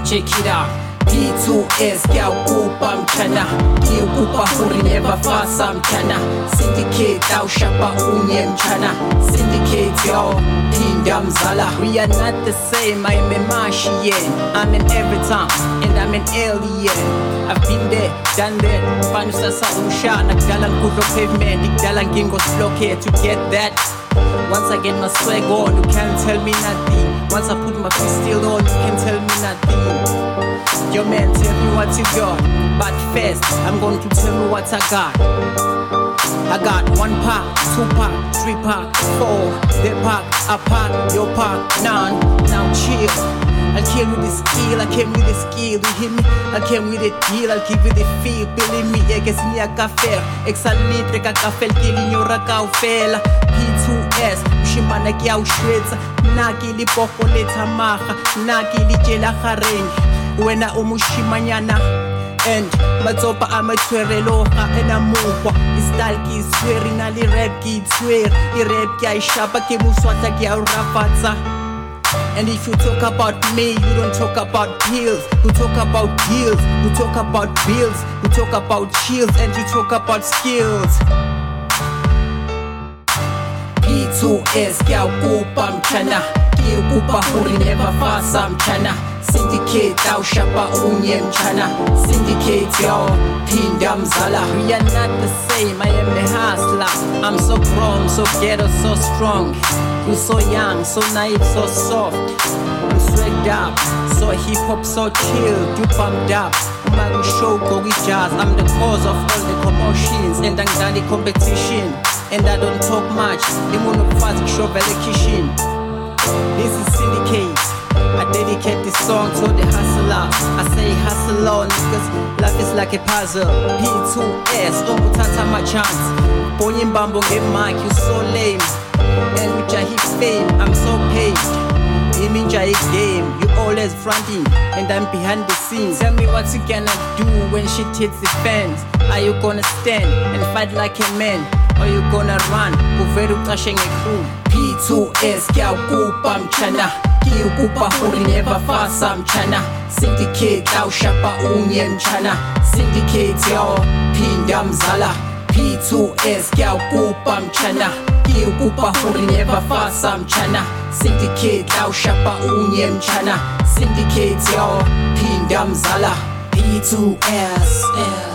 check it out. P2S ngiyawukupa mchana, ngiyukupa huri never fasa mchana. Syndicate awushapa unye mchana, syndicate yo phinda mzala. We are not the same, I'm a Martian, I'm in every time and I'm an alien. I've been there, done that, mfana usasa umshana. Kudala ngikudlo pavement, kudala ngingosloke to get that. Once I get my swag on, you can't tell me nothing. Once I put my pistol on, you can't tell me nothing. Your man tell me what you got, but first I'm going to tell me what I got. I got 1 pack, 2 pack, 3 pack, 4. They pack, I pack, your pack, none. Now chill. I came with the skill, I came with the skill. You hear me? I came with the deal, I'll give you the feel. Believe me, I guess ni a café. Exalitre ka café, kilinyora ka ufela. P2S, ushimana kia ushweza. Naki li poko leta maha, naki li jela harengi. Wena umushimanyana and matsopa amatwereloha enamukwa. Istyle ki swear inali rap ki swear. I rap ki aishapa ki muswata ki aurafatsa. And if you talk about me, you don't talk about pills. You talk about deals, you talk about bills, you talk about chills, and you talk about skills. P2S ngiyawukupa mchana, ngiyukupa huri never fasa mchana. Syndicate awushapa unye mchana, syndicate yo phinda mzala. We are not the same, I am a hustler. I'm so grown, so ghetto, so strong. You so young, so naive, so soft. You swagged up, so hip hop, so chill. You pumped up, Umagu show go with jazz. I'm the cause of all the commotions and the competition. And I don't talk much, the moon of fast show kitchen. This is Syndicate. I dedicate this song to the hustler. I say hustle on niggas, life is like a puzzle. P2S, umutata my chance. Bonye mbambo get mic, you so lame. And with your hip fame, I'm so paid. Iminja a game, you always fronting, and I'm behind the scenes. Tell me what you gonna do when shit hits the fans. Are you gonna stand and fight like a man? Or you gonna run, uveri utashenge crew? P2S ngiyawukupa mchana, ngiyukupa huri never fasa mchana. Syndicate awushapa unye mchana, syndicate yo phinda mzala. P2S ngiyawukupa mchana, ngiyukupa huri never fasa mchana. Syndicate awushapa unye mchana, syndicate yo phinda mzala. P2S